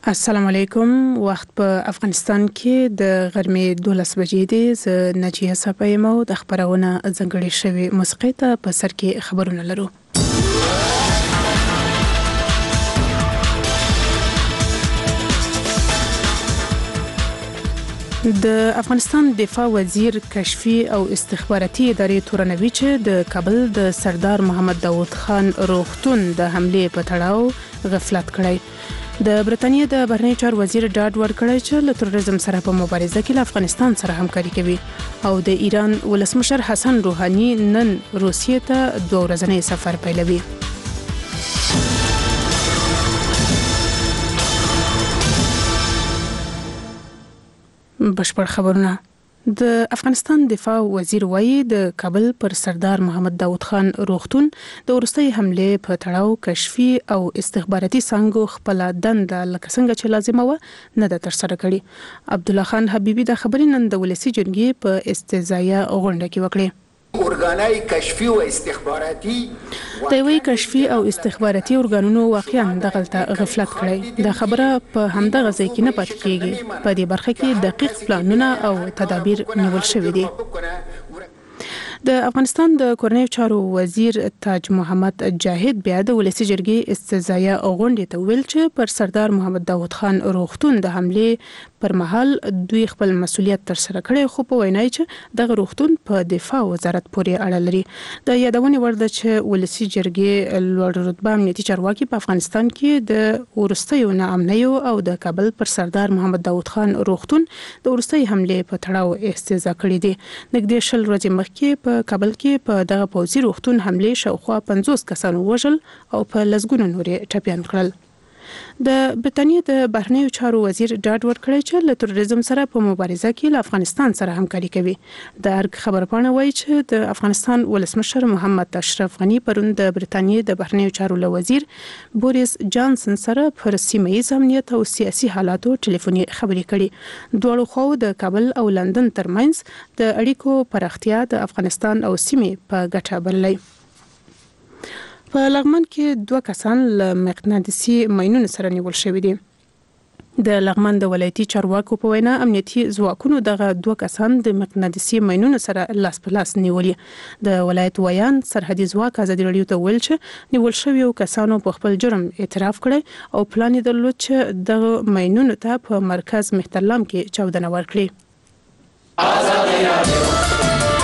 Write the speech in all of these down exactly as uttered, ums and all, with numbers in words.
السلام علیکم. وخت په افغانستان کې د غرمې دولس بجې دي. زه نجیه صفایم او د خبرونه ځنګړې شوی موسیقي ته په سر کې خبرونه لرو. د افغانستان دفاع وزیر کشفي او استخباراتي ادارې تورنوي چې د کابل د سردار محمد داود خان روغتون د حملې په تړاو غفلت کړی. د برتانیې د بهرنیو چارو وزیر ډاډ ورکړی چې له تروریزم سره په مبارزه کې له افغانستان سره همکاري کوي او د ایران ولسمشر حسن روحاني نن روسیې ته دوه ورځنی سفر پیلوي. بشپړ خبرونه. د افغانستان دفاع وزیر وایي د کابل پر سردار محمد داود خان روغتون د وروستۍ حملې په تړاو کشفي او استخباراتي څانګو خپل دنده لکه څنګه چې لازمه و نه ده ترسره کړې. عبدالله خان حبیبي د خبرې نن د ولسي جرګې په استزایا غونډه کې وکړې. ارګانای کشفي او استخباراتي د یوې کشفي او استخباراتي ارګانونو واقعا دغلته غفلت کړی. د خبره په همدغه ځای کې نه پاتې کیږي. په دې برخه کې دقیق پلانونه او تدابیر نیول شوي دي. د افغانستان د کورنیو چارو وزیر تاج محمد جاهد بیا د ولسي جرګې استزایا غونډې ته ویل چې پر سردار محمد داود خان روغتون د حملې پر مهال دوی خپل مسولیت تر سره کړی، خو په وینا چې دغه روغتون په دفاع وزارت پورې اړه لري. د یادونې وړ ده چې ولسي جرګې لوړ رتبه امنیتي چارواکي په افغانستان کې د وروستیو ناامنیو او د کابل پر سردار محمد داود خان روغتون د وروستۍ حملې په تړاو استزا کړې دي. نږدې شل ورځې مخکې په کابل کې په دغه پوځي روغتون حملې شاوخوا پنځوس کسانو وژل او په لسګونو نورې ټپیان کړل. د برتانیې د بهرنیو چارو وزیر ډاډ ورکړی چې له تروریزم سره په مبارزه کې له افغانستان سره همکاري کوي. د ارګ خبرپاڼه وایي چې د افغانستان ولسمشر محمد اشرف غني پرون د برتانیې د بهرنیو چارو له وزیر بوریس جانسن سره پر سیمه ییز امنیت او سیاسي حالاتو ټلیفوني خبرې کړي. دواړو خواو د کابل او لندن ترمنځ د اړیکو پراختیا د افغانستان او سیمې په ګټه بللې. په لغمان کې دوه کسان له مقناطیسي ماینونو سره نیول شوي دي. د لغمان د ولایتي چارواکو په وینا امنیتي ځواکونو دغه دوه کسان د مقناطیسي ماینونو سره لاس په لاس نیولي. د ولایت ویان سرحدي ځواک ازادي راډیو ته ویل چې نیول شویو کسانو په خپل جرم اعتراف کړی او پلان یې درلود چې دغه ماینونو ته په مرکز مهترلام کې چاودنه ورکړي. ازادي راډیو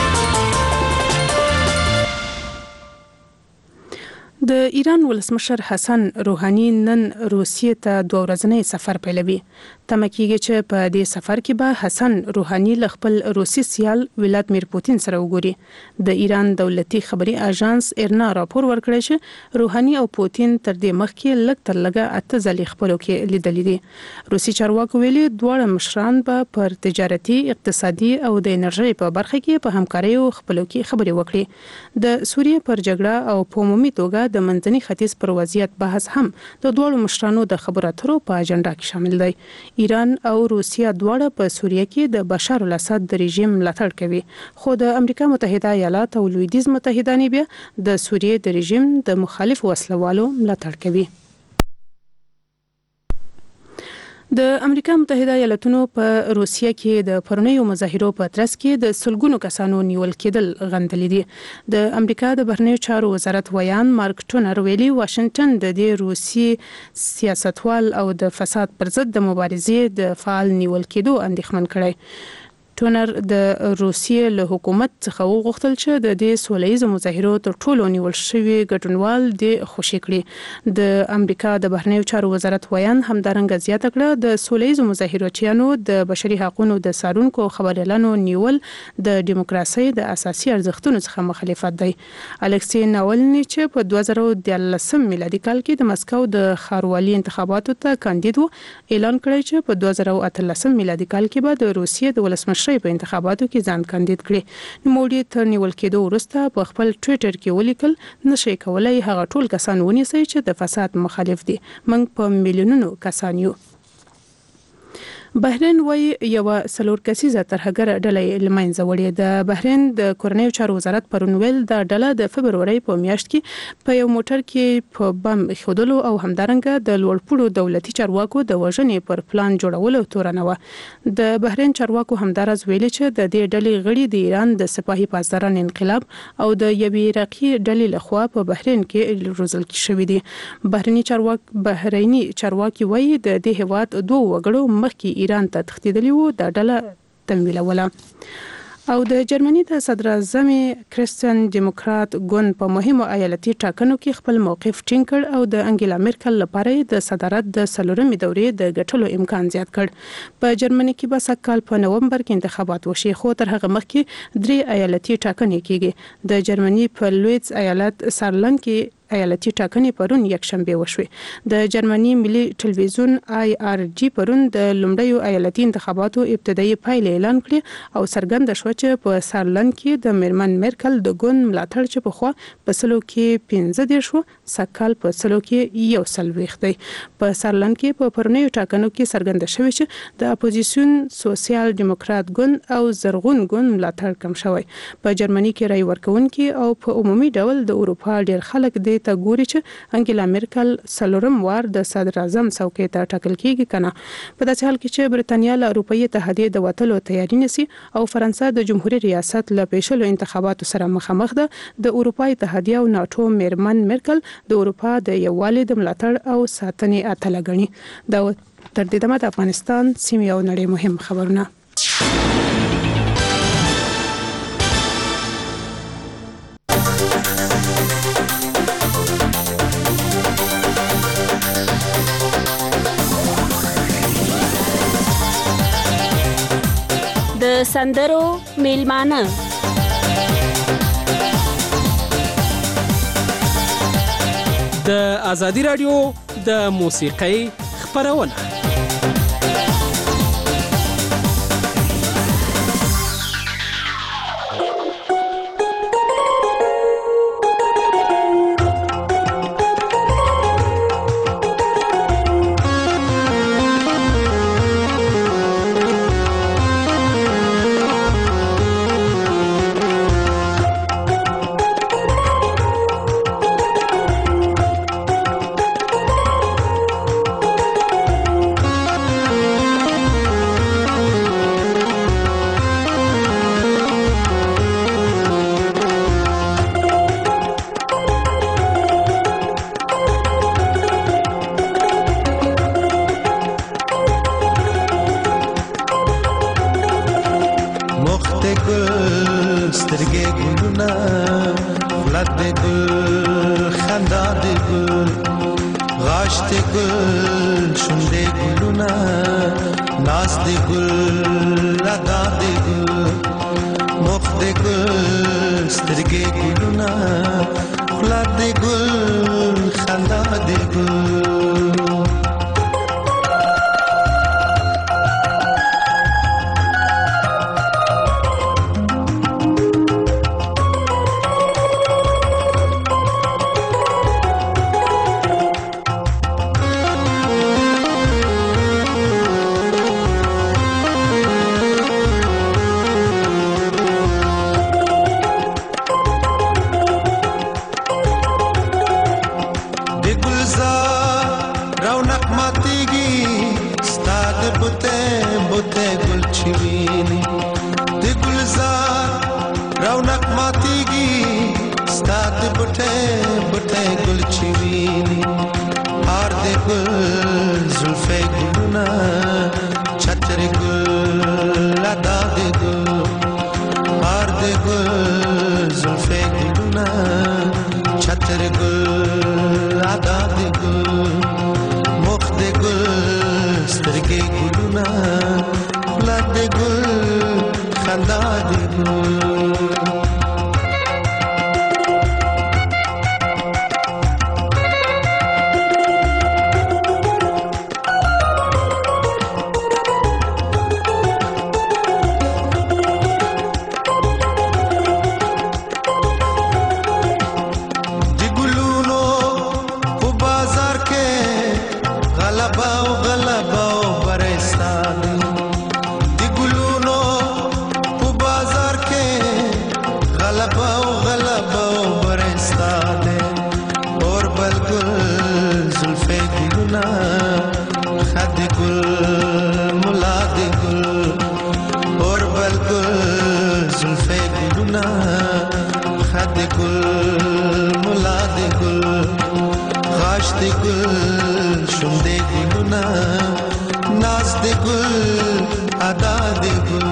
د ایران ولسمشر حسن روحاني نن روسیې ته دوه ورځنی سفر پیلوي. تمه کیږي چې په دې سفر کې به حسن روحاني له خپل روسي سیال ولادمیر پوتین سره وګوري. د ایران دولتي خبري اژانس ایرنا راپور ورکړی چې روحاني او پوتین تر دې مخکې لږ تر لږه اته ځلې خپلو کې لیدلې دي. روسي چارواکو ویلي دواړه مشران به پر تجارتي، اقتصادي او د انرژۍ په برخه کې په همکارۍ خپلو کې خبرې وکړي. د سوریې پر جګړه او په عمومي توګه د منځني ختیځ پر وضعیت بحث هم د دواړو مشرانو د خبرو اترو په اجنډا کې شامل دی. ایران او روسیه دواړه په سوریه کې د بشار الاسد د رژیم ملاتړ کوي، خو د امریکا متحده ایالات او لویدیځ متحدانې بیا د سوریې د رژیم د مخالف وسلوالو ملاتړ کوي. د امریکا متحده ایالاتونو په روسیه کې د پرونیو مظاهرو په ترڅ کې د سلګونو کسانو نیول کېدل غندلې دي. د امریکا د بهرنیو چارو وزارت ویان مارک ټونر ویلي واشنگټن د دې روسي سیاستوال او د فساد پر ضد د مبارزې د فعال نیول کېدو اندېښمن کړی. ټونر د روسیې له حکومت څخه وغوښتل چې د دې سولهییزو مظاهرو تر ټولو نیول شوي ګډونوال د خوشي کړي. د امریکا د بهرنیو چارو وزارت ویان همدارنګه زیاته کړه د سولهییزو مظاهرچیانو د بشري حقوقو د څارونکو خبريالانو نیول د دیموکراسي د اساسي ارزښتونو څخه مخالفت دی. الکسی ناولنی چې په دوه زره دیارلسم میلادي کال کې د مسکو د ښاروالۍ انتخاباتو ته کاندید و، اعلان کړی چې په دوه زره اتلسم میلادي کال کې به د روسیې د ولسمشر په انتخاباتو کې ځان کاندید کړي. نوموړي تر نیول کېدو وروسته په خپل ټویټر کې ولیکل نشي کولای هغه ټول کسان ونیسي چې د فساد مخالف دي. موږ په میلیونونو کسان یو. بحرین وای یو سلور کسیزه ترهګر ډلې لمنځه وړي. د بحرین د کورنیو چارو وزارت پرون ویل د ډله د فبروري په میاشت کې په یو موټر کې په بم خودلو او همدارنګه د لوړپوړو دولتي چارواکو د وژنې پر پلان جوړولو تورنه و. د بحرین چارواکو همدارز ویل چې د دې ډلې غړي د ایران د سپاهي پاسداران انقلاب او د یوې عراقي ډلې لخوا په بحرین کې روزل شوی دي. بحرینی چارواک بحرینی چارواکي وایي د دې هیواد دوه وګړو مخکې ایران ته تښتیدلی وو د ډله تمویلوله. او د جرمني د صدر اعظم کریستین دیموکرات ګوند په مهمو ایالتي ټاکنو کې خپل موقف ټینګ کړ او د انګیلا میرکل لپاره د صدارت د سلورمې دورې د ګټلو امکان زیات کړ. په جرمني کې به سکهال په نومبر کې انتخابات وشي، خو تر هغه مخکې درې ایالتي ټاکنې کیږي. د جرمني په لویتس ایالت سارلن کې ایالتي ټاکنې پرون یک شنبه وشوې. د جرمني ملي ټلویزیون آی آر جی پرون د لومړیو ایالتي انتخاباتو ابتدایي پایلې اعلان کړې او څرګنده شو چې په سارلن کې د میرمن میرکل د ګوند ملاتړ چې په خوا په سلو کې پنځه دېرش شو، سکهال په سلو کې یو څلوېښت دی. په سارلن کې په پرونیو ټاکنو کې څرګنده شوې چې د اپوزیسیون سوسیال دیموکرات ګوند او زرغون ګوند ملاتړ کم شوی. په جرمني کې رای ورکونکي او په عمومي ډول د اروپا ډیر خلک د ته ګوري چې انګیلا میرکل سلورم وار د صدر اعظم څوکۍ ته ټاکل کیږي کنه. په داسې حال کې چې برتانیا له اروپאי اتحادیې د وټلو تیاری نسی او فرانسه د جمهوریت ریاست له پیشلو انتخاباتو سره مخامخ ده. د اروپאי اتحادیه او ناتو میرمن میرکل د اروپا د یووالي د ملاتړ او ساتنې اتله ګڼي. دا تر دې دمه د افغانستان سیمې او نړۍ مهم خبرونه. د سندرو میلمانه د ازادي رادیو د موسیقۍ خبرونه. غلبا و غلبا و برای سادی ګلونه خد ګل مولا د ګل اور بل ګل زلفې ګلونه خد ګل مولا د ګل غاش د ګل شوندې ګلونه ناز د ګل ادا د ګل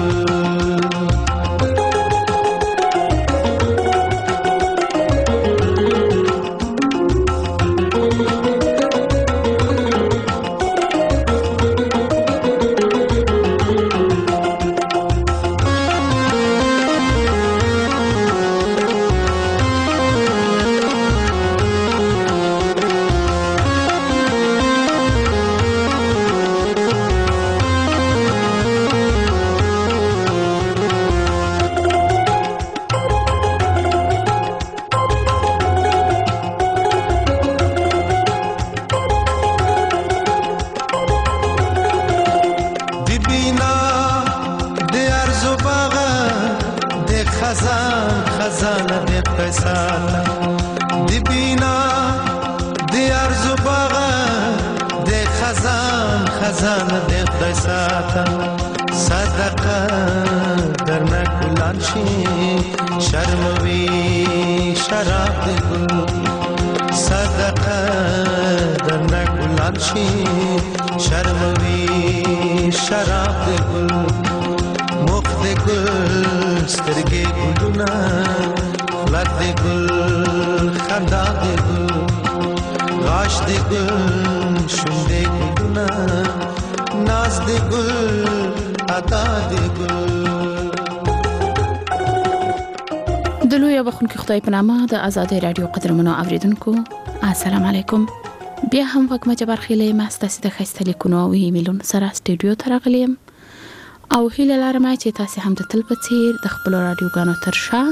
خدای په نامه د آزادۍ رادیو قدرمنو اوریدونکو السلام علیکم. بیا هم وګم چې برخیلې ماستاسې د خسته لیکونو او ایمیلونو سره سټوډیو ته راغلیم او هیله لرم چې تاسو هم د تل په څیر د خپل رادیوګانو تر شا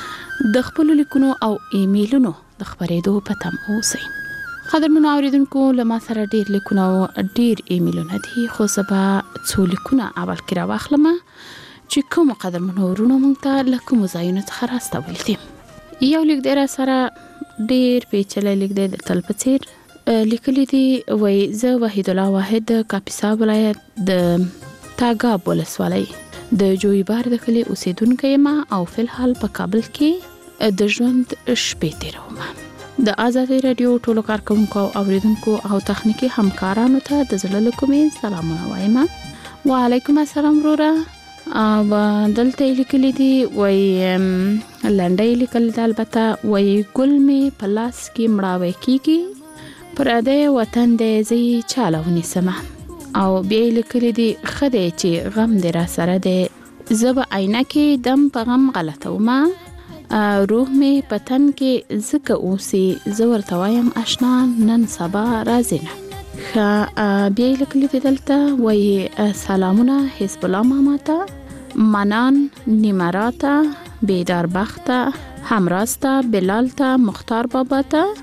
د خپل لیکونو او ایمیلونو د خبرېدو په تم اوسئ. قدرمنو اوریدونکو لمه سره ډیر لیکونه او ډیر ایمیلونه دي خو سبا څو لیکونه اول کې راوخلم چې کوم قدرمنو ورونو مونږ ته له کوم ځایونو څخه راستول دي. یو لیک دی را سره ډیر پیچلی لیک دی د تل په څیر لیکلی دی وای زه وحید الله واحد د کاپیسا ولایت د تاګاب ولسوالۍ د جوی بار د کلي اوسیدونکی یم او فلحال په کابل کې د ژوند شپې تیروم. د آزادۍ رادیو ټولو کارکونکو او اوریدونکو او تخنیکی همکارانو ته د زړه له کومې سلامونه وایم. وعلیکم السلام وروره. او دلته لیکلی دی وای لنډی لیکل دی البته وای ګل می په لاس کې مړاوی کیږي پردې وطن دې زی چاله ونیسمه او بیا لیکلی دی خدای چې غم دې را سره دی زب عینه کې دم په غم غلطه وما روح می پتن کې زکه اوسي زور توایم آشنا نن سبا رازینه خا بیا لیکلی دی دلته وای سلامونه حزب الله ماما ته منان نیمراتا بیدار بخته همراسته بلال ته مختار بابا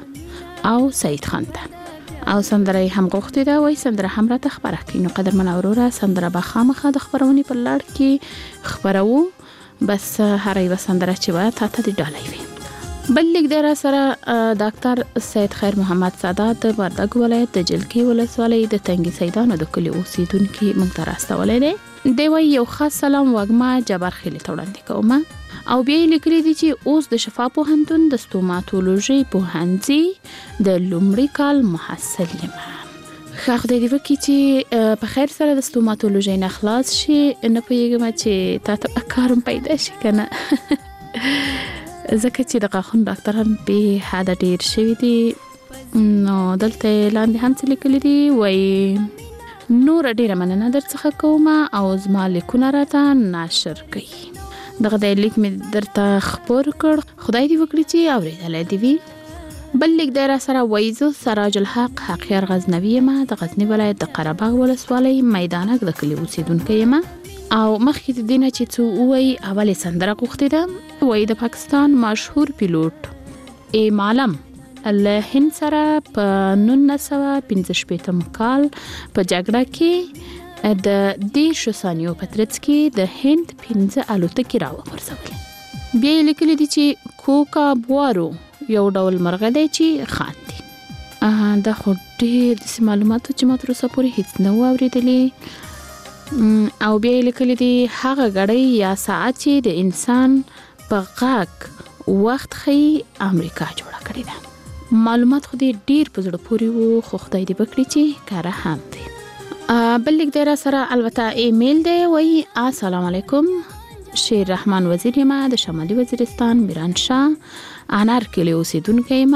ته او سید خان ته او سندره هم غوښتي دا وای سندره هم را تخبره کینو قدر من اوروره سندره به خامخه د خبرونی په لړ کې خبرو بس هر یو سندره چې وای ته ته دی ډالای وي. بل لیک دی را سره ډاکټر سید خیر محمد سادات د وردګ ولایت د جلکی ولسوالۍ د تنګي سیدانو د کلی اوسیدونکو مونږ ته راستولې دی. دی وای یو خاص سلام وګما جبر خېلی ته وړاندې کوم او بیا لیکلي دي چې اوس د شفا پوهنتون د ستوماتولوژي پوهنځي د لومړي کال محصل یم. خو د دې وکی چې په خیر سره د ستوماتولوژي نه خلاص شي نه پېږم چې تاسو کارم پیدا شي کنه ځکه چې د غاښونو ډاکټران په حد ډیر شوي دي. نو دلته لاندې هم څه لیکلي دي وای نور ډیره مننه درڅخه کوم او زما لیکونه راته ناشر کړئ. دغه د لیک مې درته خبر کړ خدای دې وکړي چې اورېدلی دې وي. بل لیک دی را سره وایي زه سراج الحق حقیار غزنوي یم د غزني ولایت د قرهباغ ولسوالۍ میدانک د کلي اوسیدونکی یم او مخکې د دې نه چې څه ووایي اول یې سندره غوښتې ده. وایي د پاکستان مشهور پیلوټ ایمالم له هند سره په نولس سوه پنځه شپېتم کال په جګړه کې د دیرشو ثانیو په ترڅ کې د هند پنځه الوتکې راوغورځولې. بیا یې لیکلي دي چې کوکا بوارو یو ډول مرغه دی چې خاندي دا خو ډېر داسې معلوماتو چې ما تر اوسه پورې هیڅ نه و اورېدلي. او بیا یې لیکلي دي هغه ګړۍ یا ساعت چې د انسان په غږ وخت ښیي امریکا جوړه کړې ده. معلومات خو دې ډېر په زړه پورې وو، خو خدای دې وکړي چې کاره هم دی. بل لیک دی را سره البته ایمیل دی، وایي السلام علیکم، شیر رحمان وزیر یم، د شمالي وزیرستان میرانشاه انار کلي اوسیدونکی یم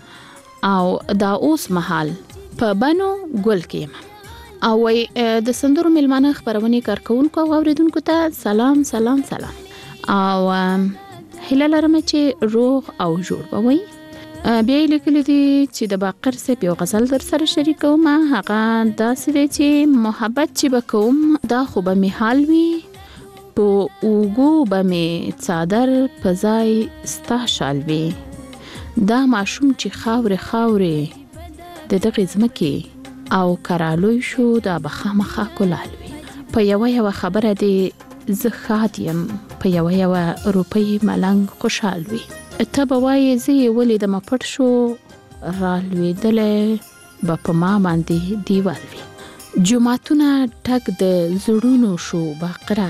او دا اوس مهال په بنو ګل کې یم. او وایي د سندرو میلمانه خپرونې کارکوونکو او اوریدونکو ته سلام سلام سلام او هیله لرم چې روغ او جوړ به وئ. بیا یې لیکلي دي چې د باقر صاحب یو غزل در سره شریکوم، هغه داسې دی چې محبت چې به کوم دا خو به مې حال وي، په اوږو به مې څادر په ځای ستا شال وي، دا ماشوم چې خاورې خاورې د دغې ځمکې او کرالوی شو دا به خامخا کلال وي. په یوه یوه خبره دې زه ښاد یم، په یوه یوه روپۍ ملنګ خوشحال وي، ته به وایې زه یې ولیدمه پټ شو، رالوېدلی به په ما باندې دیوال وي. جوماتونه ډک د زړونو شو باقره،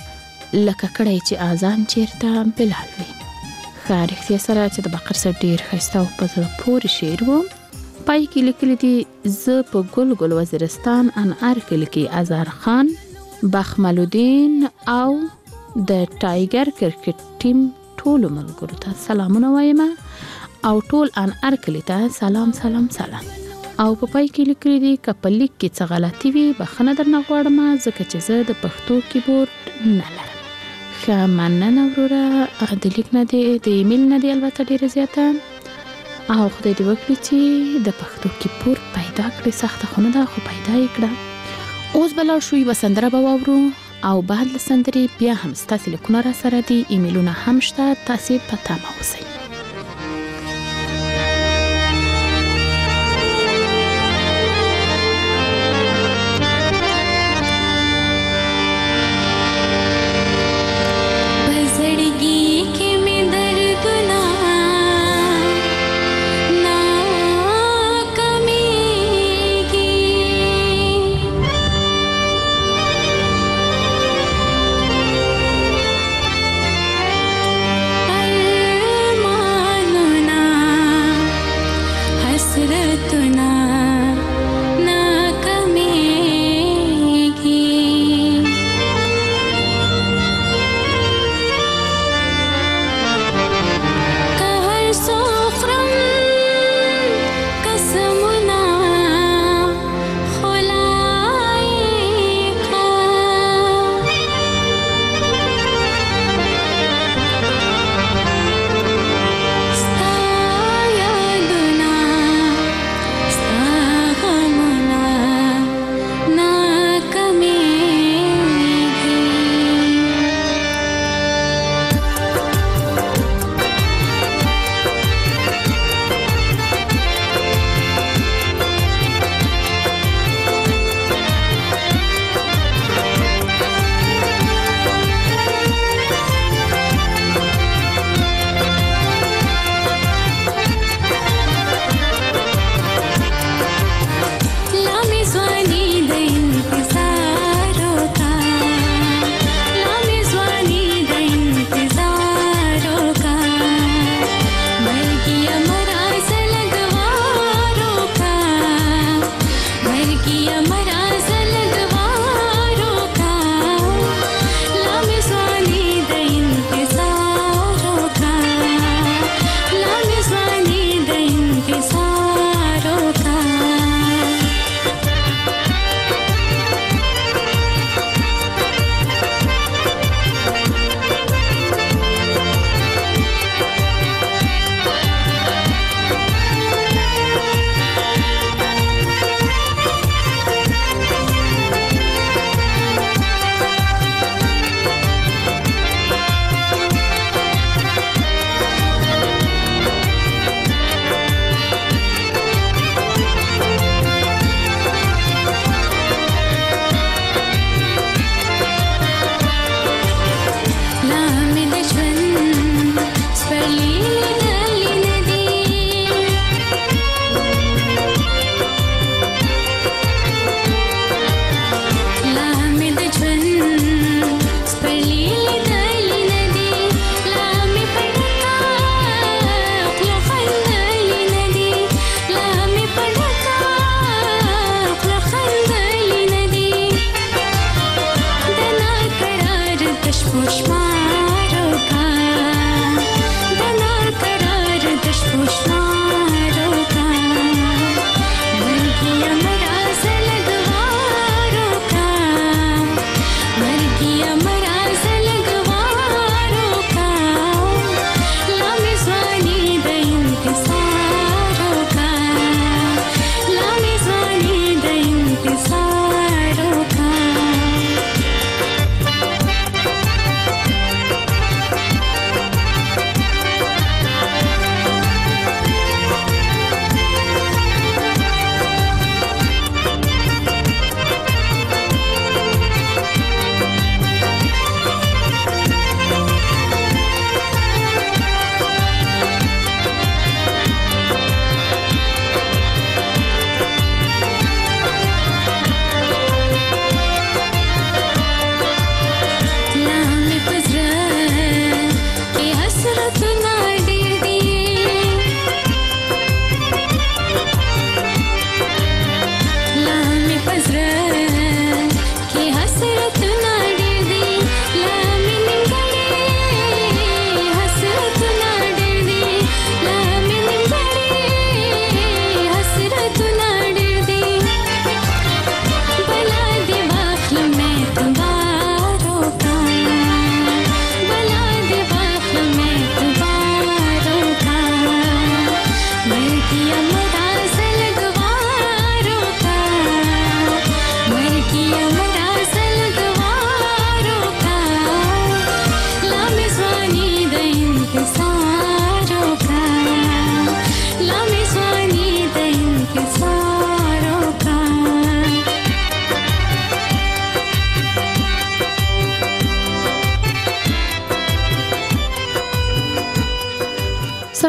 لکه کړی چې اذان چیرته بلال وي. ښه رښتیا سره چې د باقر صاحب ډېر ښایسته او په زړه پورې شعر و. پای کې لیکلي دي زه په ګل ګل وزیرستان انار کلي کې اظهر خان، بخملودین او د ټایګر کرکټ ټیم ټولو ملګرو ته سلامونه وایم او ټول انار کلي ته سلام سلام سلام. او په پای کې لیکلي دي که په لیک کې څه غلطي وي بخښنه درنه غواړم، ځکه چې زه د پښتو کیبورډ نه لرم. ښه مننه وروره، د لیک نه دی د ایمیل نه دی البته ډېره زیاته، او خدای دې وکړي چې د پښتو کیبورډ پیدا کړي. سخته خو نه ده خو پیدا یې کړه. اوس به لاړ شو یوه سندره به واورو او بعد له سندرې بیا هم ستاسې لیکونه را سره دي، ایمیلونه هم شته، تاسې په تمه اوسئ. my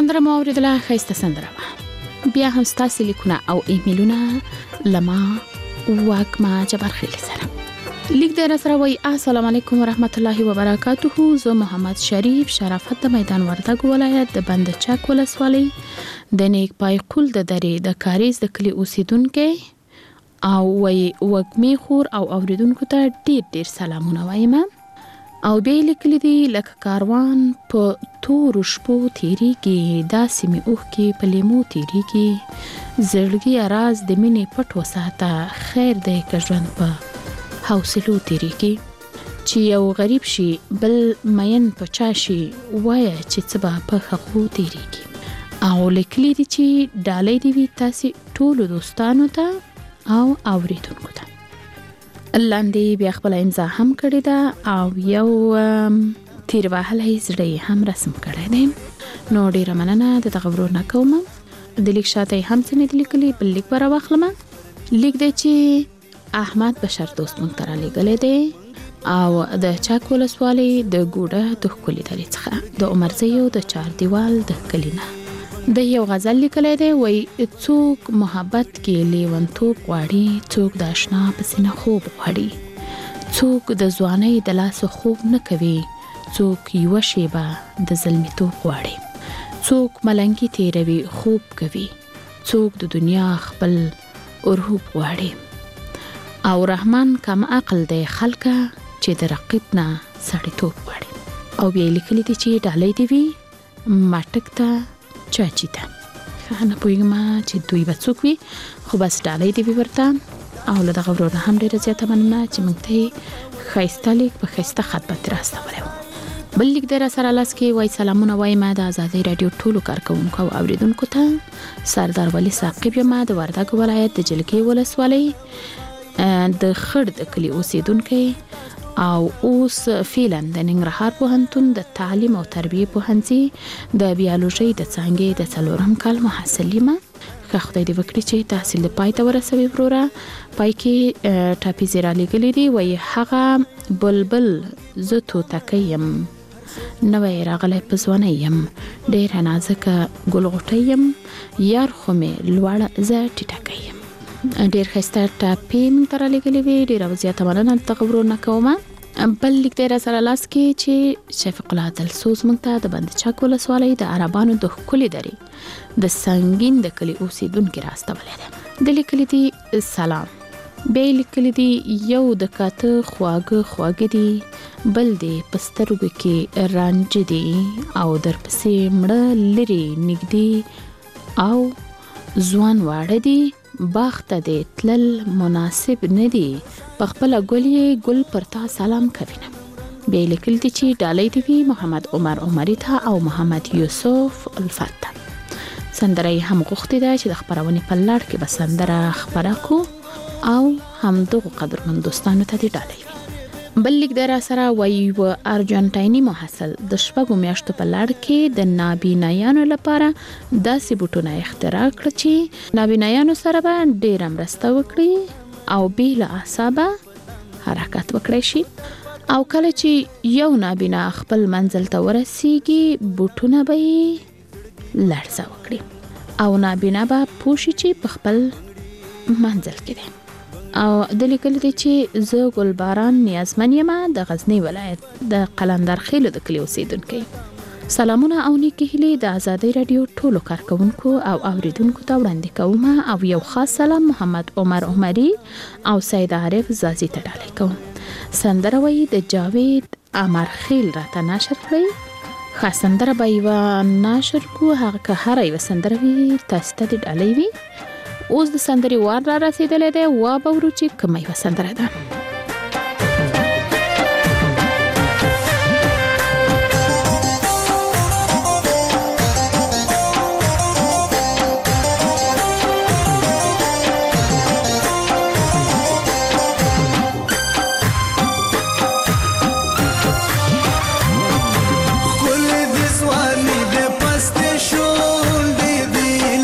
سندره مو اوریدله، ښایسته سندره وه. بیا هم ستاسې لیکونه او ایمیلونه لما واکمه جبارخیل سره لیک دی را سره وایي السلام علیکم ورحمت الله وبرکاته. زه محمد شریف شرافت د میدان وردګ ولایت د بند چک ولسوالۍ د نیک پای قول د درې د کاریز د کلي اوسیدونکي او وایي وږمې خور او اوریدونکو ته ډیر ډیر سلامونه وایم. او بیا لیکلي دي لکه کاروان په تورو شپو تیریږي، داسې مې اوښکې په لیمو تیریږي، زړګي راز د مینې پټ وساته، خیر دی که ژوند په حوصلو تیریږي، چې یو غریب شي بل مین په چا شي، وایه چې څه به په هغو تیریږي. او لیکلي دي چې ډالۍ دې وي تاسې ټولو دوستانو ته او اوریدونکو ته. لاندې بیا خپل امضا هم کړې ده او یو تیر وهلی زړه هم رسم کړی دی. نو ډیره مننه د دغه ورونه کوم. د لیک شاته هم څه نه دي لیکلي، بل لیک به راواخلم. لیک دی چې احمد بشر دوست موږ ته رالیږلی دی او د چک ولسوالۍ د ګوډه د ښکلي درې څخه د عمرزیو د چار دیوال د کلي نه د یو غزل لیکلی دی. وایي څوک محبت کې لیونتوب غواړي، څوک د اشنا په سینه خوب غواړي، څوک د ځوانۍ د لاسه خوب نه کوي، څوک یوه شیبه د زلمیتوب غواړي، څوک ملنګي تیروي خوب کوي، څوک د دنیا خپل ارهوب غواړي. او رحمان کم عقل دی خلکه چې د رقیب نه سړیتوب غواړي. او بیا لیکلی دی چې ډالۍ دې وي ماټک ته چاچی ته. نه پوهېږم چې دوی به څوک وي، خو بس ډالۍ دې وي ورته. او له دغه ورونه هم ډېره زیاته مننه چې موږ ته یې ښایسته لیک په ښایسته خط باندې راستولی و. بل لیک دی را سره لاس کې وایي سلامونه وایم د ازادۍ راډیو ټولو کارکوونکو او اوریدونکو ته. سردار ولی ثاقب یم د وردګ ولایت د جلګې ولسوالۍ د خړ د کلي اوسیدونکی او اوس فعلا د ننګرهار پوهنتون د تعلیم او تربیې پوهنځي د بیالوژي د څانګې د څلورم کال محصل یم. ښه خدای دې وکړي چې تحصیل د پای ته ورسوي وروره. پای کې ټاپیزې رالیږلي دي، وایي هغه بلبل زه توتکی یم، نوی راغلی په ځوانۍ یم، ډېره نازکه ګلغوټۍ یم، یار خو مې لوړ زه ټیټکی یم. ډېر ښایسته ټاپې موږ ته رالیږلې وې، ډېره زیاته مننه د دغه ورونه کومه. بل لیک دی را سره لاس کې چې شفیق الله دلسوز موږ ته د بند چک ولسوالۍ د عربانو د ښکلي درې د سنګین د کلي اوسیدونکي راستولی دی. د لیکلي دي سلام. بیا یې لیکلي دي یو د کاته خواږه خواږه دي، بل دی په سترګو کې رانجه دي، او درپسې مړه لرې نږدې او ځوان واړه دي، باغ ته دی تلل مناسب نه دي، په خپله ګل یې ګل پر تا سلام کوینه. بیا یې لیکلي دي چې ډالۍ دې وي محمد عمر عمري ته او محمد یوسف الفت ته. سندره یې هم غوښتې ده چې د خپرونې په لړ کې به سندره خپره کړو او همدغو قدرمن دوستانو ته دې ډالۍ وي. بل لیک دی را سره وایي و ارجنټایني محصل د شپږو میاشتو په لړ کې د نابینایانو لپاره داسې بوټونه اختراع کړه چې نابینایانو سره به ډېره مرسته وکړي او بې له اعصابه حرکت وکړی شي. او کله چې یو نابینا خپل منزل ته ورسیږي بوټونه به یې لړزه وکړي او نابینا به پوه شي چې په خپل منزل کې دی. او د لیکلي دی چې زه ګلباران نیازمن یم د غزنی ولایت د قلندر خیلو د کلي اوسیدونکی. سلامونه او نیکې هیلې د ازادۍ راډیو ټولو کارکوونکو او اوریدونکو ته وړاندې کوم او یو خاص سلام محمد عمر عمري او سید عارف زازي ته ډالۍ کوم. سندره وایي د جاوید امرخیل راته نشر کړئ. ښه سندره به یوه نشر کړو، هغه که هره یوه سندره وي تاسو ته د ډالۍ وي. اوس د سندرې وار را رسیدلی دی، وا به ورو چې کومه یوه سندره ده.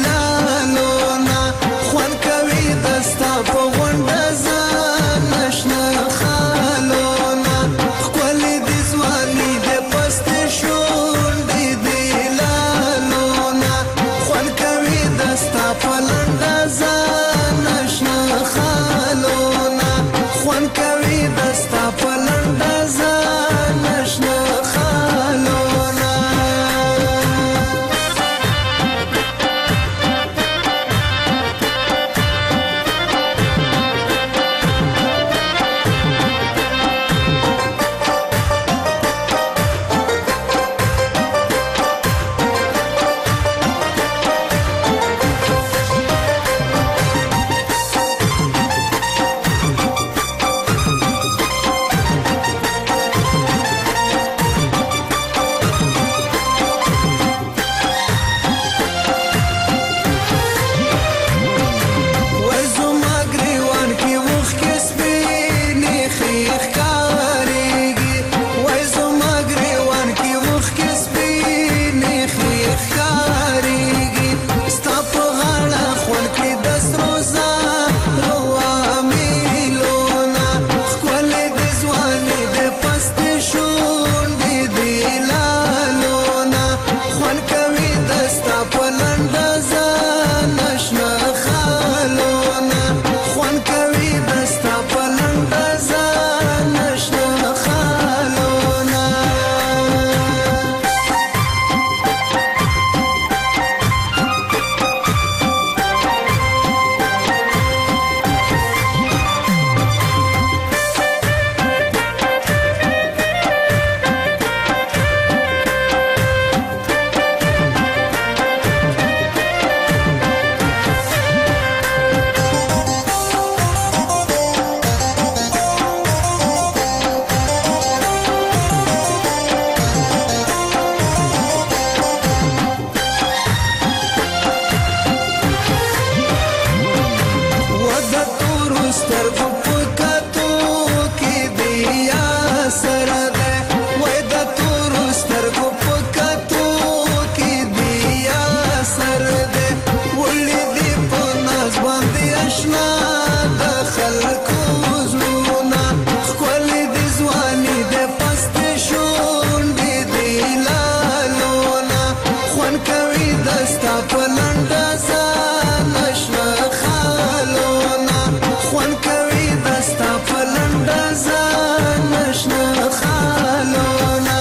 خوان کوي دستا په غونډه ځان نشنا تور سترګو پکاتو کې دی یا سره ده وای د تور سترګو پکاتو کې دی یا سره ده ولې دی په ناز باندې آشنا د خلکو زړونه ښکلې د ځواني د پست شونډې دی لالونه خوند کوي دستا په لنډه ځان اشنا خالونه خوند کوي دستا په لنډه ځان اشنا خالونه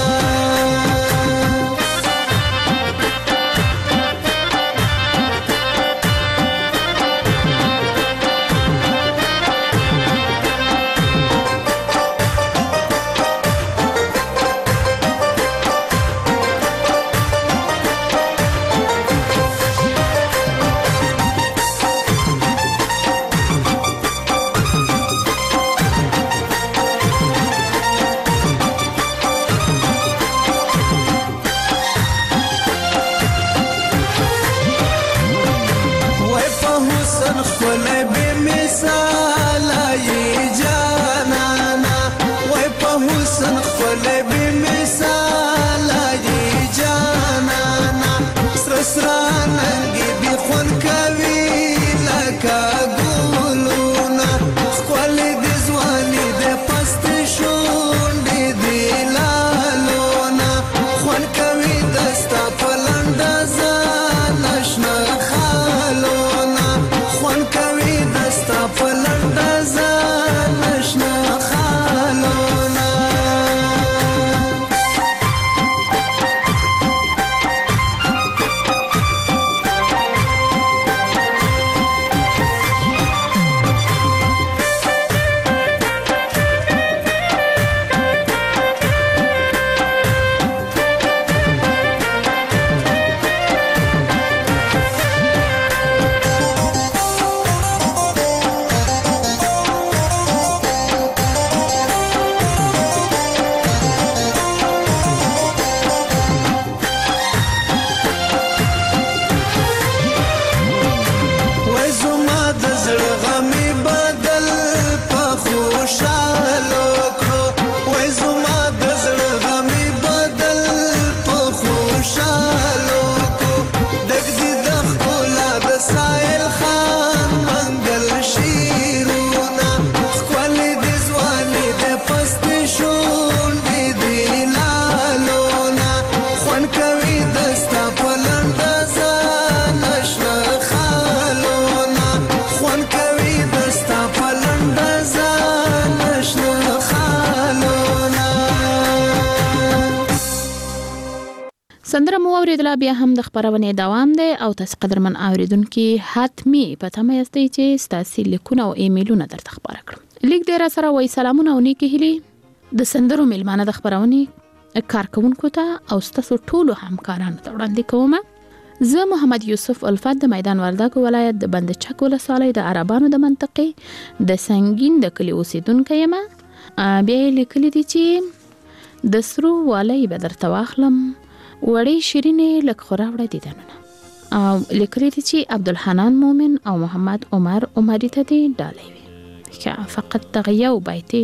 سندره مو اوریدله بیا هم د خبرونې دوام دی او تاسو قدرمن اوریدونکو حتمی په تمه یاستئ چې تاسو لیکونه او ایمیلونه درته خبره کړم لیک دی را سره وای سلامونه او نیکی هیلې د سندرو میلمانه د خبرونې کارکونکو ته او تاسو ټولو همکارانو ته وړاندې کوم زه محمد یوسف الفت د میدان وردګو ولایت د بند چک ولسوالۍ د عربانو د منطقې د سنگین د کلی اوسیدونکو یم بیا لیکلي دي چې د سرو والی به درته واخلم وړې شیرینې لک خوراوړه دیدنونه او لیکلي دي چې عبدالحنان مومن او محمد عمر عمری ته دی ډالۍ وي که فقط دغه یو بیتي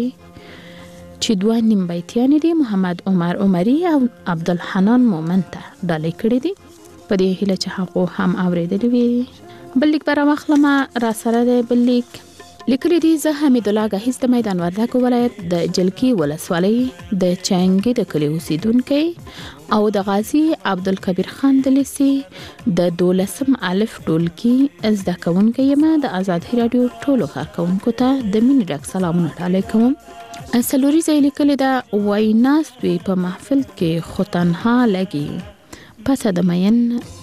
چې دوه نیم بیتیانې دي محمد عمر عمری او عبدالحنان مومن ته ډالۍ کړي دي په دې هیله چې هغه هم اوریدلی وي بل لیک به راواخلم را سره دی بل لیک لیکلي دي زه حمید الله غهیز د میدان وردګو ولایت د جلکی ولسوالۍ د چنګي د کلی اوسیدونکو او د غازی عبدالکبیر خان د لیسي د دولسم الف ټولګي زده کوونکی یم د آزادۍ رادیو ټولو کارکونکو ته د مینې ډک سلامونه ډالۍ کوم سلوري ځای لیکلي ده وای ناست وي په محفل کې خو تنها لګي پسه د مین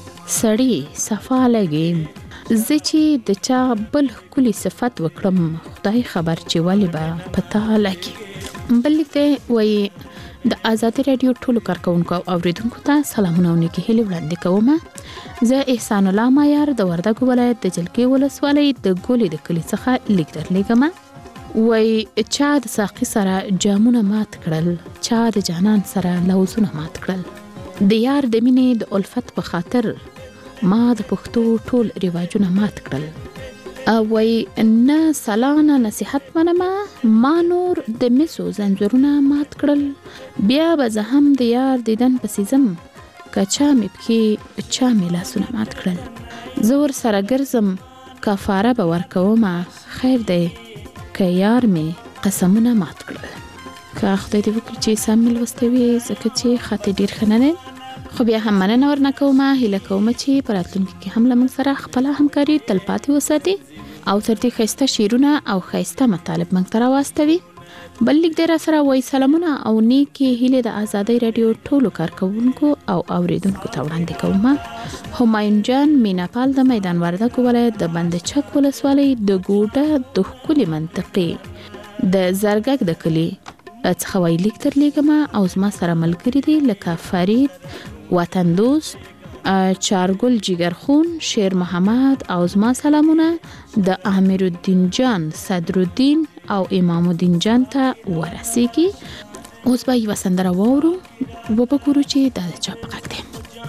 سړی صفا لګي زه چې د چا بل کلی صفت وکړم خدای خبر چې ولی به پتا لګي بل لیکته وای د آزادۍ رادیو ټولو کارکونکو او اوریدونکو ته سلامونه او نیکی هیلې وړاندې کوم زه احسان الله مایار د وردګو ولایت د جلکی ولسوالۍ د ګولې د کلی څخه لیک درلېږم وای چا د ساقي سره جامونه مات کړل چا د جانان سره لوزونه مات کړل د یار د مینې د الفت په خاطر ما د پښتو ټول رواجونه مات کړل وای نه سالانه نصیحت منما ما نور د مسو زنجیرونه مات کړل بیا به زه هم د یار دیدن پسې ځم که چا مې پکې چا مې لاسونه مات کړل زه ورسره ګرځم کفاره به ورکومه خیر دی که یار مې قسمونه مات کړل که خدای دې وکړي چې سم مې لوستی وي ځکه چې خط یې ډېر ښه نه دی خو بیا هم مننه ورنه کومه هیله کومه چې په راتلونکي کې هم له موږ سره خپله همکاري تلپاتې وساتي او تر دې ښایسته شعرونه او ښایسته مطالب موږ ته راواستوي بل لیک دی راسره وایي سلامونه او نیکې هیلې د ازادۍ راډیو ټولو کارکوونکو او اوریدونکو ته وړاندې کومه همایون جان میناپال د میدان وردګو ولایت د بند چک ولسوالۍ د ګوډه د ښکلې منطقې د زرګک د کلي څخه وایي لیک درلیږمه او زما سره ملګري دي لکه فرید وطن دوست چارګل جګرخون شیر محمد او زما سلامونه د امیر الدین جان صدر الدین او امام الدین جان ته ورسیږي اوس به یوه سندره واورو وبګورو چې دا د چا په غږ دی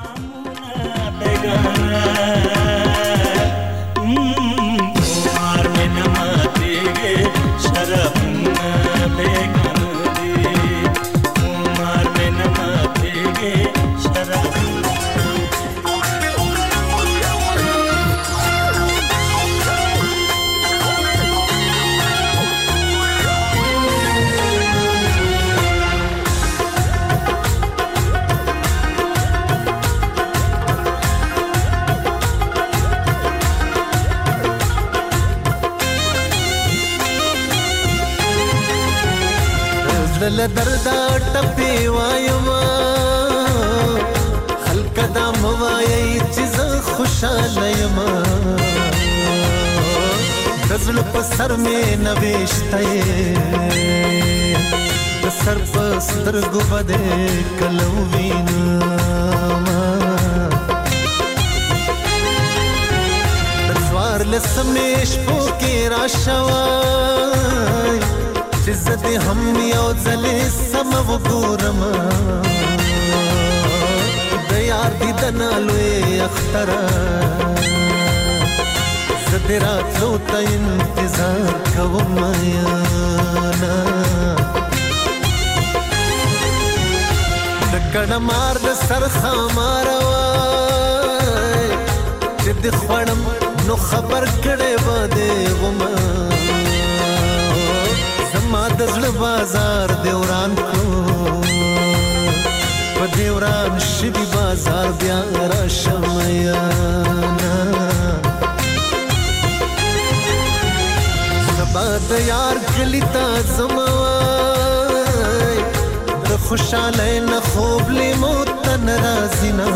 دل دردا ټپي وايما خلک دا موایي چې زه خوشاله یم دزل په سر مې نوښته د سر په سترګو باندې کلو وینم د څوار لسمې شپو کې راشوای چې زه دې هم یو ځلې سم وګورم د یار دیدنه لوی اختره زه دې راتلو ته انتظار کوم یاره د کډه مار د سر خامار وای چې دې خوړم نو خبر کړې به دې غومه ما د زړه بازار دیوران کو په دیوران شبي بازار بیا راشم یانا سبا د یار کلی تا زموای د خوشاله نه خوب لیمو تن رازینا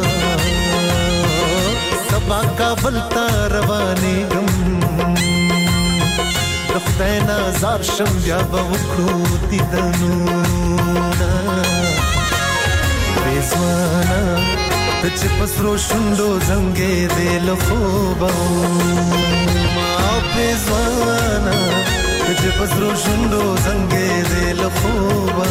سبا کابل تا رواني غم د خدای نازار شم بیا به وکړو دیدنونه بېزوانه ته چې په سرو شونډو زنګېدې له خوبه ما بېزوانه ته چې په سرو شونډو زنګېدې له خوبه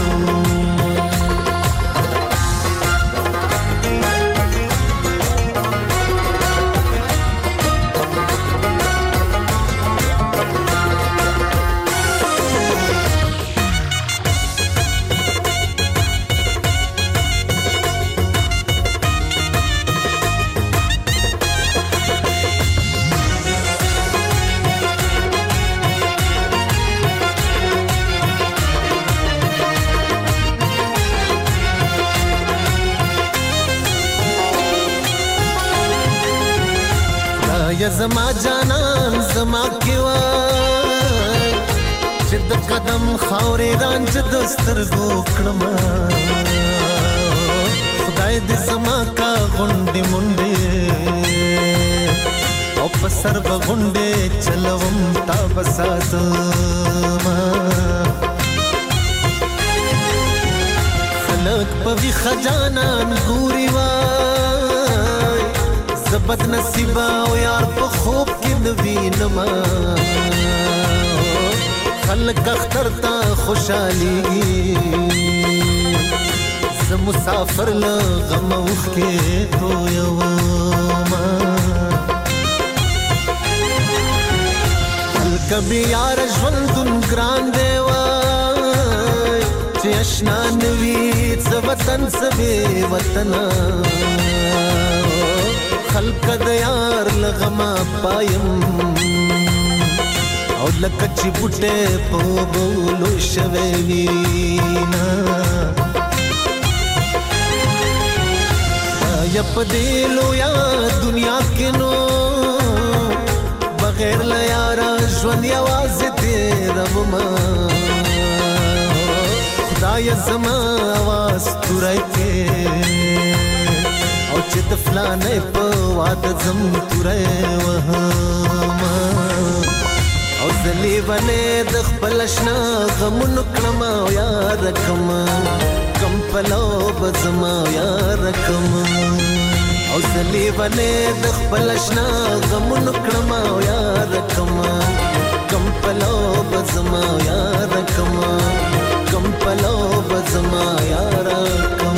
یا زما جانان زما کی وای چې د قدم خاورې رانج د سترګو کړم خدای دې زما کا غونډې مونډې او په سر به غونډې چلوم تا بساتم خلک په ویښه جانان ګوري وای زبد نصیبا او یار په خوب کې نوینم خلک اختر تا خوشحالي زه مسافر له غم اوښ کې تویوم کبھی یار ژوندون ګران دی وای چې اشنا نوي څه وطن څه بې وطنه خلق د یار لغما پایم او لکه چې بوټه په بولو شوي وینا یا پدیلو یا دنیا کې نو بغیر لا یارا ژوند یوازې تیرم ما خدای زما आवाज تورای کې او چې د فلانې په واده زم تورای وهما او زلی ونه د خپل شنا غمون کړم یار کم کم پلو بزما یار کم او زلی ونه د خپل شنا غمون کړم یار کم کم پلو بزما یار کم کم پلو بزما یار کم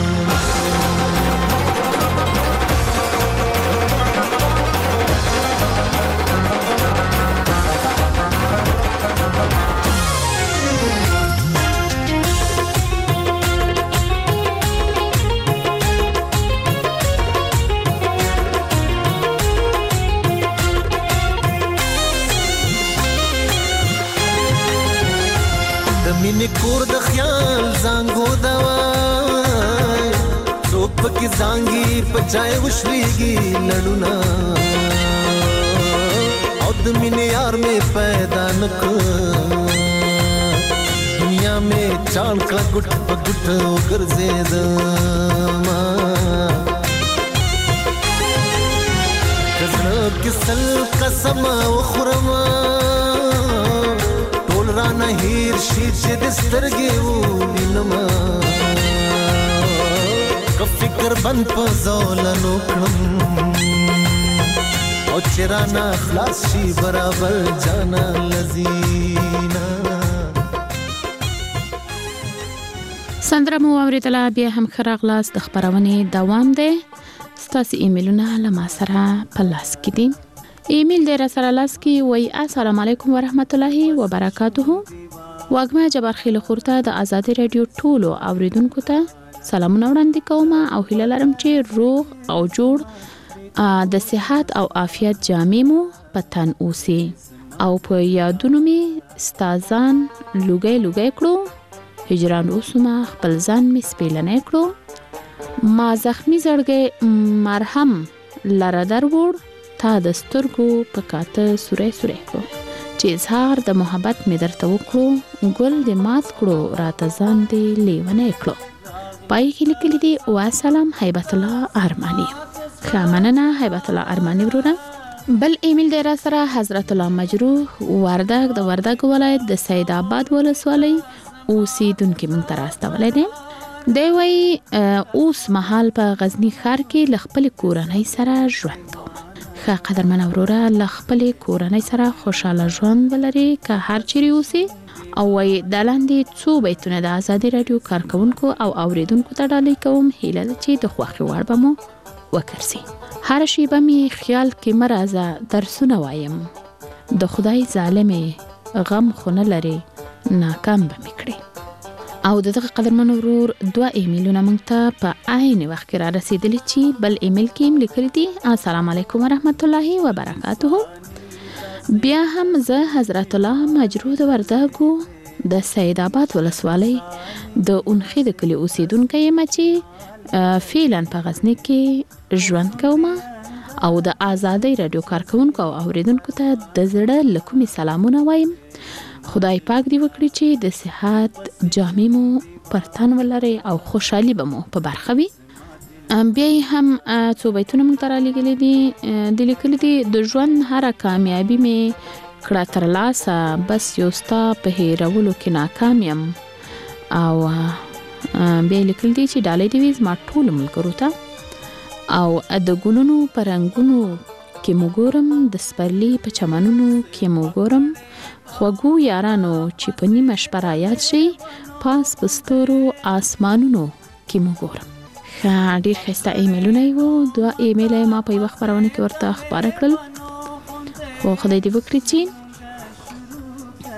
مینې کور د خیال زانګو دوای څوک پکې زانګي پچای وشلېږي لړونه او د مینې یار مې پیدا نکړ دنیا مې چاڼ کړه ګټ په ګټ وګرځېدما که زړه کې سل قسم وخورم رانا هیر شي چې د سترګې ووینما که فکر بند په زولنو کړم او چې رانا خلاص شي برابر جانا لذینا سندره مو اوریدله بیا هم ښه راغلاست د خپرونې دوام دی ستاسې ایمیلونه له ما سره په لاس کې دي ایمیل دی را سره لاس کې وای السلام علیکم ورحمت الله وبرکاته واګما جبار خیل خورته د آزادی رادیو ټولو اوریدونکو ته سلامونه وړاندې کوم او هیله لرم چې روغ او جوړ د صحت او عافیت جامې مو پتن اوسي او په یادونو می ستازان لوګي لوګي کړو هجران اوسما خپل ځان می سپیلنه کړو ما زخمی زړګي مرهم لره درور تا د سترګو په کاته سورې سورې کړو چې اظهار د محبت مې درته وکړو ګل دې مات کړو راته ځان دې لیونه کړو پای کې لیکلي دي والسلام هیبت الله ارمانی ښه مننه هیبت الله ارمانی ورونه بل ایمیل دی را سره حضرت الله مجروح وردګ د وردګ ولایت د سید آباد ولسوالۍ اوسیدونکو مونږ ته راستولی دی دی وایي اوس مهال په غزني ښار کې له خپلې کورنۍ سره ژوند کوم ښه قدرمن وروره له خپلې کورنۍ سره خوشحاله ژوند ولري که هر چیرې اوسي او وایي دا لاندې څو بیتونه د ازادي راډیو کارکوونکو او اوریدونکو ته ډالۍ کوم هیله ده چې د خوښې وړ به مو وکرسي هر شیبه مې خیال کې مه راځه درسونه وایم د خدای ظالمې غم خو نه لري ناکام به مې کړي او دغه قدرمن ورور دوه ایمیلونه موږ ته په عین وخت کې را رسیدلی چې بل ایمیل کې هم لیکلي دي السلام علیکم ورحمت الله وبرکاته بیا هم زه حضرت الله مجروح د وردګو د سید آباد ولسوالۍ د اونخې د کلي اوسیدونکی یم چې فعلا په غزني کې ژوند کوم او د آزادۍ راډیو کارکوونکو او اوریدونکو ته د زړه له کومې سلامونه وایم خدای پاک دی وکړي چې د صحت جامې مو پر تن ولري او خوشحالي به مو په برخه وي بیا هم څو بیتونه موږ ته رالیږلي دي د لیکلي دي د ژوند هره کامیابي مې کړه ترلاسه بس یو ستا په هېرولو کې ناکام یم او بیا لیکلي دي چې ډالۍ دې وي زما ټولو ملګرو ته او د ګلونو په رنګونو کې مو ګورم د سپرلي په چمنونو کې مو ګورم خوږو یارانو چې په نیمه شپه رایاد شي پاس په ستورو آسمانونو کې مو ګورم ښه ډېر ښایسته ایمیلونه یې وو دوه ایمیله یې ما په یوه خپرونه کې ورته خپاره کړل خو خدای دې وکړي چې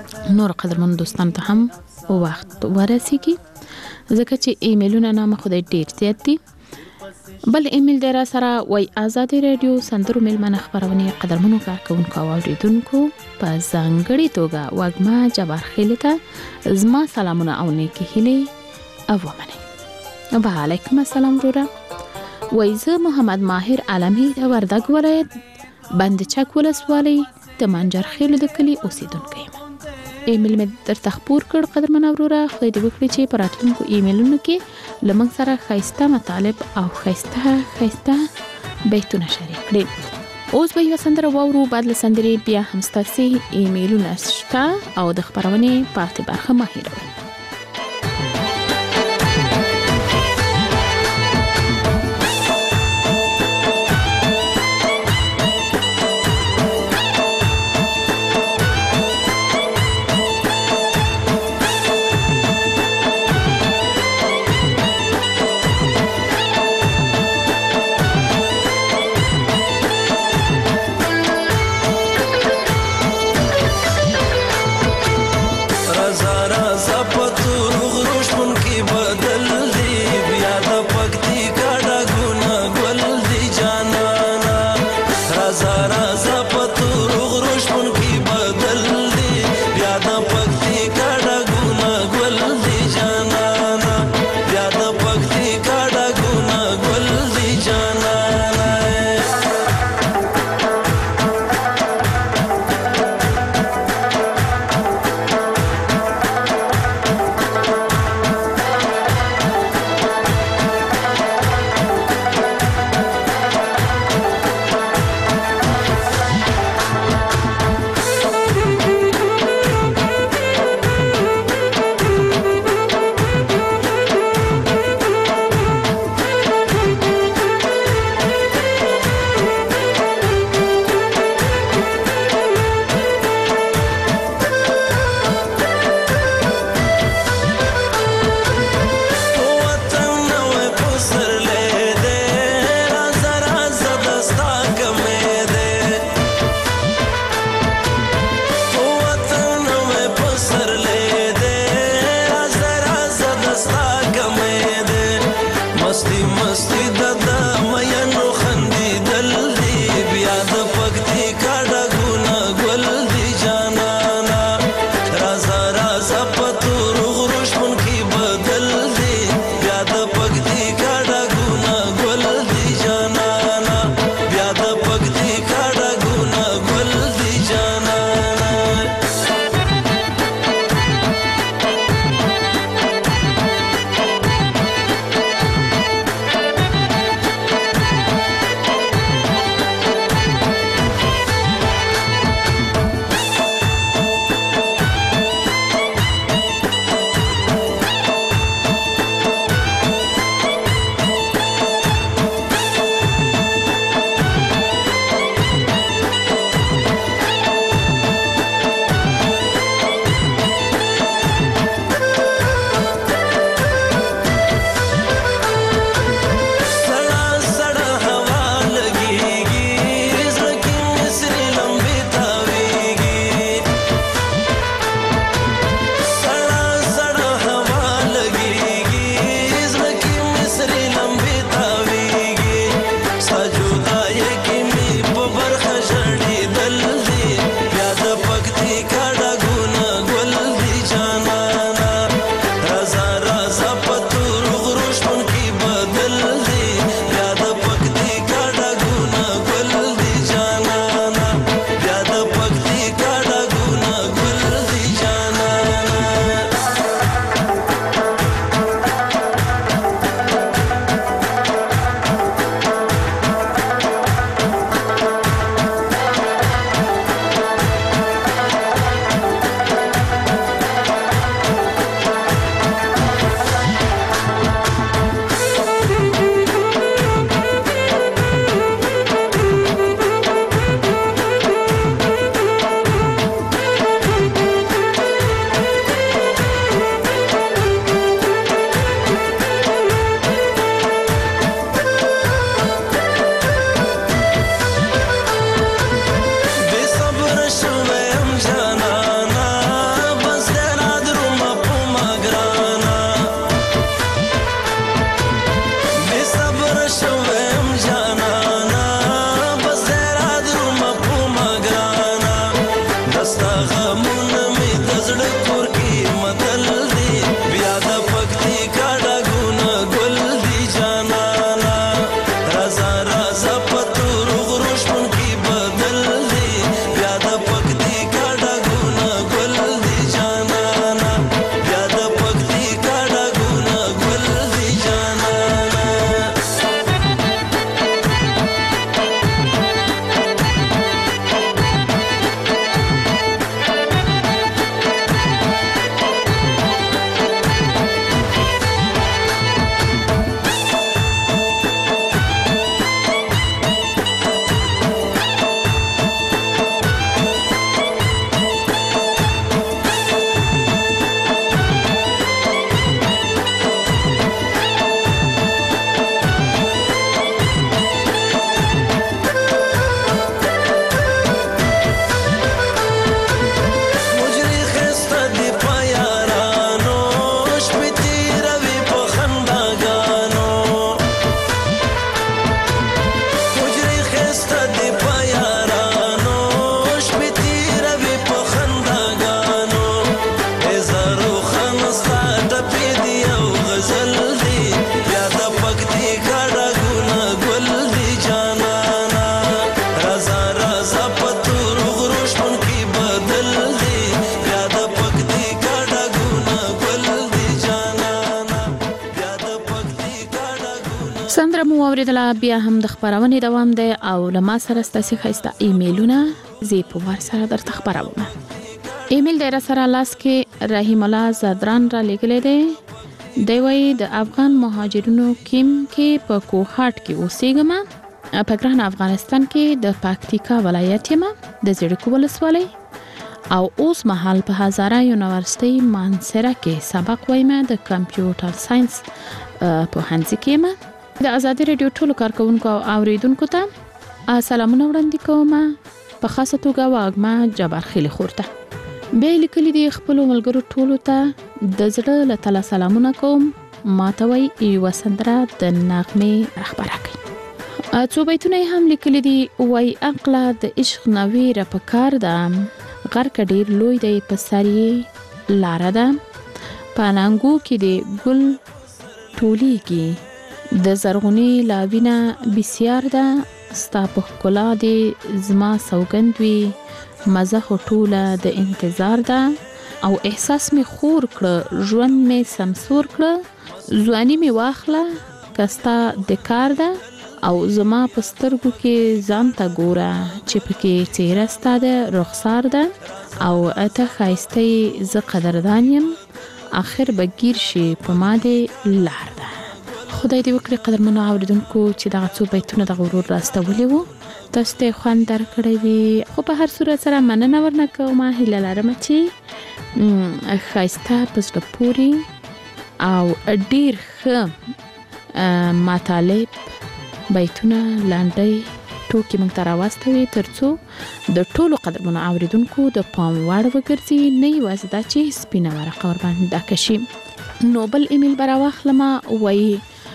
نور قدرمن دوستان ته هم وخت ورسیږي ځکه چې ایمیلونه نامه خدای ډیر زیات دي. بل ایمیل در سره وای آزادی رادیو سندرو میلمنه خبرونه قدرمنو کارکونکو او اوریدونکو په ځانګړي توګه وګما جبار خیل ته زما سلامونه او نیکی هیله او ومنه. و علیکم السلام رورا. وای زه محمد ماهر عالمی د وردګ ولایت بندچک ولسوالۍ د منجر خیل د کلی اوسیدونکو یم. ایمیل مې درته خپور کړ قدرمن اورورا. خدای دې وکړي چې په راتلونکو ایمیلونو کې لمن سره ښایسته مطالب او ښایسته ښایسته بیتونه شریک کړي. اوس به یو سندره واورو. بعد له سندرې بیا هم ستاسې ایمیلونه شته او د خپرونې پاتې برخه مه هېروئ. محترم اوریدل بیا هم د خبرونه دوام دی او لما سره ستاسو خسته ایمیلونه زی په ور سره درته خبروم. ایمیل د سره لاس کې رحیم الله زدران را لګلې دی. دی وی د افغان مهاجرینو کیم کې په کوهاټ کې اوسېږم په ګران افغانستان کې د پکتیکا ولایت یم د زړکو ولسوالۍ او اوس مهال په هزاره یونیورسيټي مانسره کې سبق وایم د کمپیوټر ساينس په هندسه کې یم. د آزادي رادیو ټولو کارکونکو او اوریدونکو ته سلامونه وړاندې کوم په خاصه توګه واګما جبار خیلی خورته به لیکلي دي خپل ملګرو ټولو ته د زړه له تله سلامونه کوم ماته وی یو سندره د نغمه خبره کوي څو بیتونه هم لیکلي دي وای عقل د عشق نوی را پکار ده غر کډیر لوی دی په سری لار ده پانانګو کې دی ګل ټولي کې د زرغونی لاوینا بسیار ده ستا په کلا دی زما سوګند وی مزه هټوله د انتظار ده او احساس می خور کړ ژوند می سمسور کړ ځواني می واخله کستا د کار ده او زما پسترګو کې ځان ته ګوره چې پکې چیرې ستاده رخسار ده او اته خایسته ز قدردانیم اخر بگیر شي په ما دی لار ده. خدای دې وکړي قدرمنو اوریدونکو چې دا څو بیتونه د غرور راستولې وو تاسو ته خوان درکړې وي خو په هر صورت سره مننه ورنکوم هیله لرم چې خایسته پسته پوری او ډیر ښه مطالب بیتونه لاندې ټوکی موږ ته راوستوي ترڅو د ټولو قدرمنو اوریدونکو د پام وړ وګرځي نه یوازې دا چې سپینه ورقه ور باندې ډکشي. نوبل ایمیل براواخلمه وایي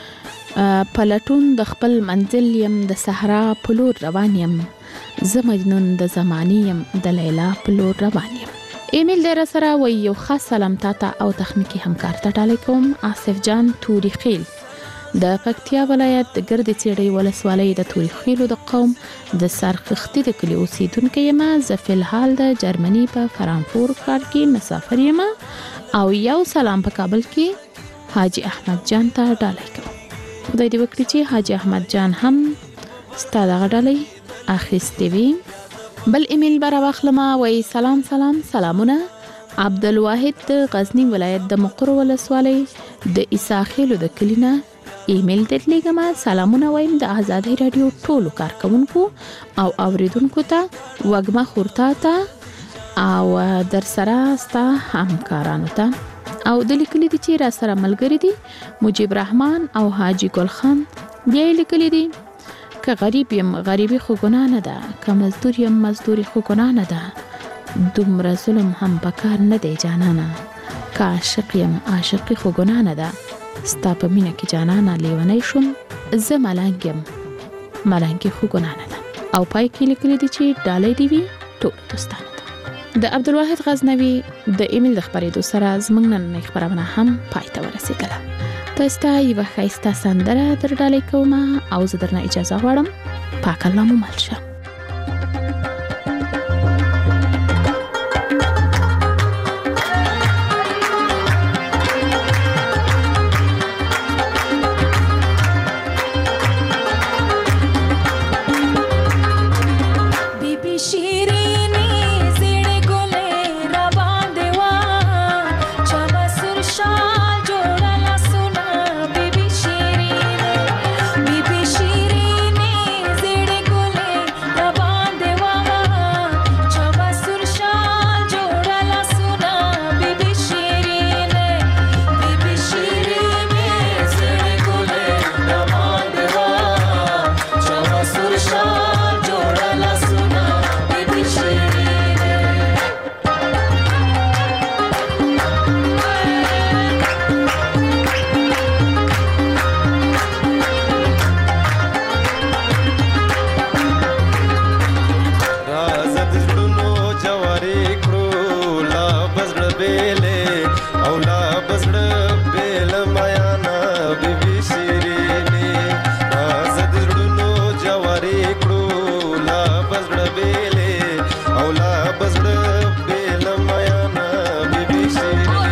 پلټون د خپل منزل یم د صحرا په لور روان یم زه مجنون د زمانی یم د لیلا په لور روان یم. ایمیل در سره وایي یو خاص سلام تاته او تخنیکی همکار ته ډالۍ کوم آصف جان توري خیل د پکتیا ولایت د ګرد چیړی ولسوالۍ د توري خیلو د قوم د سرخختی د کلی اوسیدونکو یم. زه فلحال د جرمني په فرانکفورت ښار کې مسافر یم او یو سلام په کابل کې حاجی احمد جان ته ډالۍ کوم. خدای دې وکړي چې حاجی احمد جان هم ستاسو غډلې اخیستې وي. بل ایمیل برا واخلمه وای سلام سلام سلامونه عبدالواحد د غزنی ولایت د مقر ولسوالۍ د عیساخیلو د کلینا ایمیل درلېږم. سلامونه وایم د آزادۍ رادیو ټولو کارکونکو او اوریدونکو ته وګما خورتا ته او در سره ستا همکارانو ته او د لیکلي دي چې را سره ملګری دي مجيب رحمان او حاجی ګل خان بیا لیکلي دي که غریب یم غریبي خو ګناه نه ده که مزدور یم مزدوري خو ګناه نه ده دومره ظلم هم پکار نه دی جانانه که عاشق یم عاشقي خو ګناه نه ده ستا په مینه کې جانانه لیونی شوم زه ملنګ یم ملنګي خو ګناه نه ده. او پای کې لیکلي دي چې ډالۍ دی وي ټول دوستانو د عبدالواحد غزنوي د ایمیل د خبرېدو سره زموږ نننۍ خبرونه هم پای ته ورسېدله. تاسو ته یوه ښایسته سندره در ډالۍ کوم او زه درنه اجازه غواړم پاک الله مو مل شه.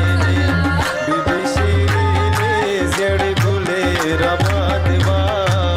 रवा देवा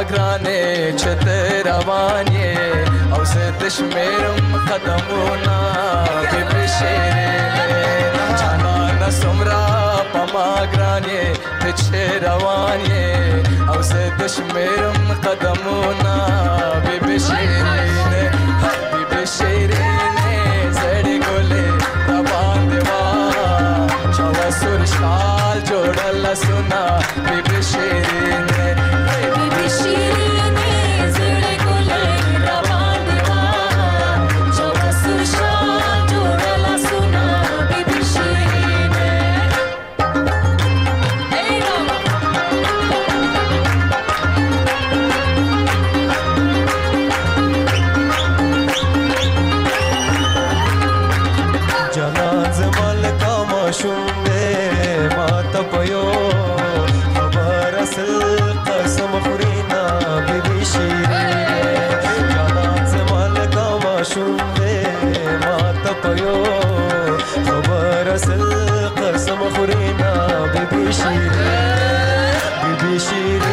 ګرانې چې ته روان یې او زه د شمېرم قدمونه بېبې شیرینې جانانه څومره په ما ګران یې ته چې روان یې او زه د شمېرم قدمونه بېبې شیرینې بېبې شیرینې زړې ګلې راباندې وا چاوه سور شال جوړه لاسونه بېبې شیرینې بېبې شیرینې زړې ګلې راباندې وا چاوه سور شال جوړه لاسونه بېبې شیرینې جانان زمال کا معشوم دے ماتا پیو خبر اصل قسم خورینا بی بی شیرین جانان زمال کا معشوم دے ماتا پیو خبر اصل قسم خورینا بی بی شیرین بی بی شیرین